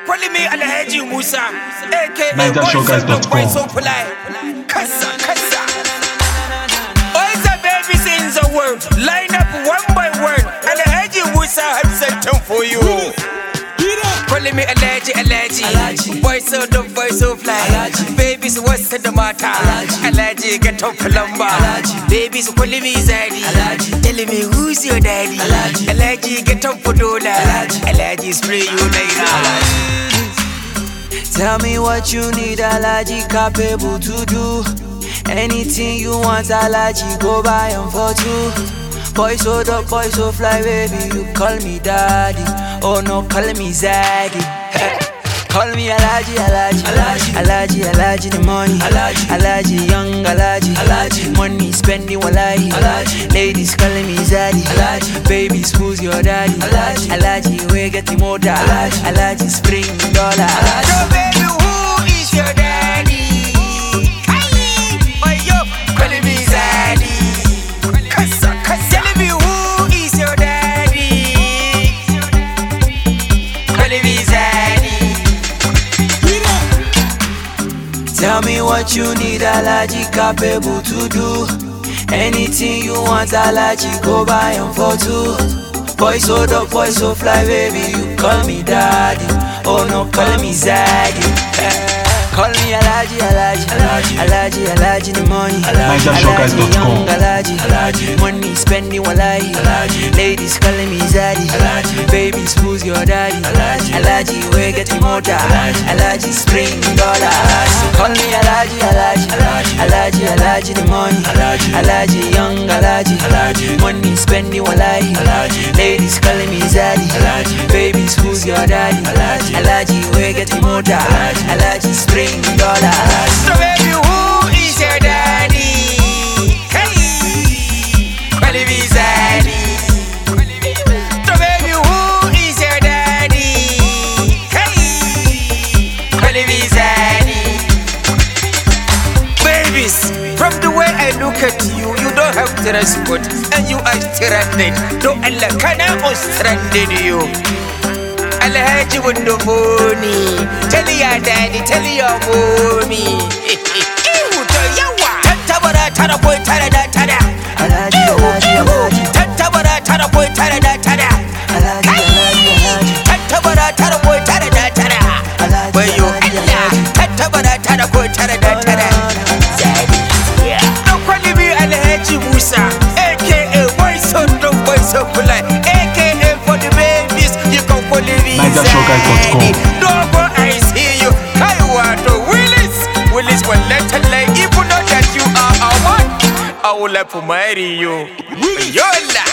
Calling me Alhaji Musa, aka NigerShowGuys.com. so polite. Kassa. All the babies in the world, line up one by one. Alhaji Musa have sent them for you. Calling me Alhaji. Voice so dope, voice so fly. Babies, what's the matter? Alhaji, get up lumber. Babies, calling me Zaddy. Telling me who's your daddy? Alhaji, get up for dollar. Alhaji, spray you later. Tell me what you need, Alhaji capable to do. Anything you want, Alhaji, go buy 'em for two. Boy so dope, boy so fly, baby, you call me daddy. Oh no, call me Zaddy. Call me Alhaji the money. Alhaji young Alhaji. Money spending wallahi. Ladies calling me Zaddy. Babies, who's your daddy? Alhaji, we get the motor. Alhaji spring dollar. So baby, who is your daddy? Hey, yo, calling me Zaddy. Tell me who is your daddy? Calling me Zaddy. Tell me what you need, Alhaji capable to do. Anything you want, Alhaji, go buy 'em for two. Boy so dope, boy so fly, baby, you call me daddy. Oh no, call me Zaddy. Call me Alhaji the money. NigerShowGuys.com. Alhaji, money spending wallahi. Ladies calling me Zaddy. Babies, who's your daddy? Alhaji, we get the motor. Alhaji, spring dollar. Call me Alhaji the money. Alhaji young Alhaji. Money spending wallahi. Ladies calling me Zaddy. Babies, who's your daddy? Alhaji, we get the motor. Alhaji, spring dollar. So baby, who is your daddy? Hey, calling me Zaddy. So baby, who is your daddy? Hey, calling me Zaddy. Babies, from the way I look at you, you don't have transport and you are stranded. Don't Allah kana or stranded you. Alhaji with the money. Tell your daddy, tell your mommy. Tattabara tara boy tara da tara. Tattabara tara boy tara da tara. Tattabara tara boy tara da tara. Where you Allah? Tattabara tara boy tara da tara. Don't call me Alhaji Musa, aka boy so dope, boy so polite, aka for the babies. You can call me NigerShowGuys.com. Dogo, I see you. Kaiwato Willis will let her lay. Even know that you are a one, I will have to marry you. Yola.